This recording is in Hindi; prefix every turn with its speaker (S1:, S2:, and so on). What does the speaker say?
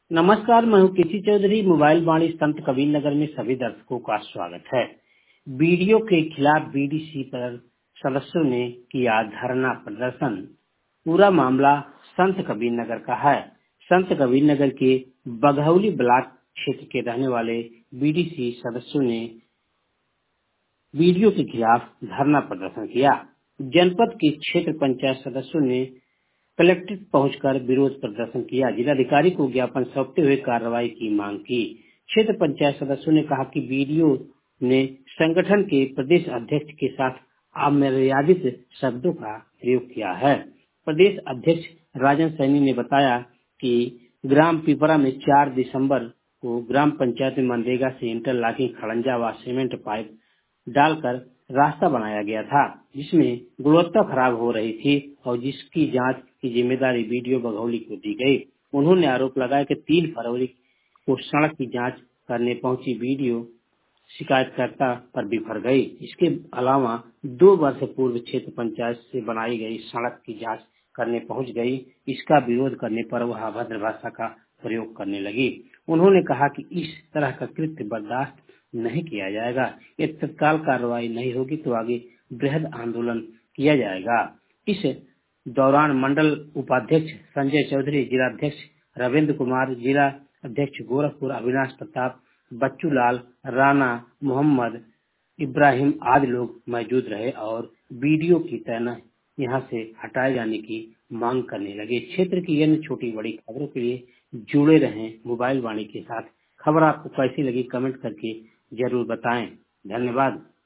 S1: नमस्कार, मैं हूँ केसी चौधरी। मोबाइल वाणी संत कबीर नगर में सभी दर्शकों का स्वागत है। वीडियो के खिलाफ बीडीसी पर सदस्यों ने किया धरना प्रदर्शन। पूरा मामला संत कबीर नगर का है। संत कबीर नगर के बघौली ब्लॉक क्षेत्र के रहने वाले बीडीसी सदस्यों ने वीडियो के खिलाफ धरना प्रदर्शन किया। जनपद के क्षेत्र पंचायत सदस्यों ने कलेक्ट्रेट पहुंचकर विरोध प्रदर्शन किया। जिलाधिकारी को ज्ञापन सौंपते हुए कार्रवाई की मांग की। क्षेत्र पंचायत सदस्यों ने कहा कि वीडियो ने संगठन के प्रदेश अध्यक्ष के साथ अमर्यादित शब्दों का प्रयोग किया है। प्रदेश अध्यक्ष राजन सैनी ने बताया कि ग्राम पिपरा में 4 दिसंबर को ग्राम पंचायत में मनरेगा से इंटरलॉकिंग खड़ंजा व सीमेंट पाइप डालकर रास्ता बनाया गया था, जिसमें गुणवत्ता खराब हो रही थी और जिसकी जांच की जिम्मेदारी वीडियो बघौली को दी गई। उन्होंने आरोप लगाया कि 3 फरवरी को सड़क की जांच करने पहुंची वीडियो शिकायतकर्ता पर बिफर गई। इसके अलावा 2 वर्ष पूर्व क्षेत्र पंचायत से बनाई गई सड़क की जांच करने पहुंच गई। इसका विरोध करने पर वह अभद्र भाषा का प्रयोग करने लगी। उन्होंने कहा कि इस तरह का कृत्य बर्दाश्त नहीं किया जाएगा। यदि तत्काल कार्रवाई नहीं होगी तो आगे बृहद आंदोलन किया जाएगा। इस दौरान मंडल उपाध्यक्ष संजय चौधरी, जिलाध्यक्ष रविंद्र कुमार, जिला अध्यक्ष गोरखपुर अविनाश प्रताप, बच्चू लाल, राणा, मोहम्मद इब्राहिम आदि लोग मौजूद रहे और वीडियो की तैना यहां से हटाए जाने की मांग करने लगे। क्षेत्र की अन्य छोटी बड़ी खबरों के लिए जुड़े रहें मोबाइल वाणी के साथ। खबर आपको कैसी लगी कमेंट करके जरूर बताएं। धन्यवाद।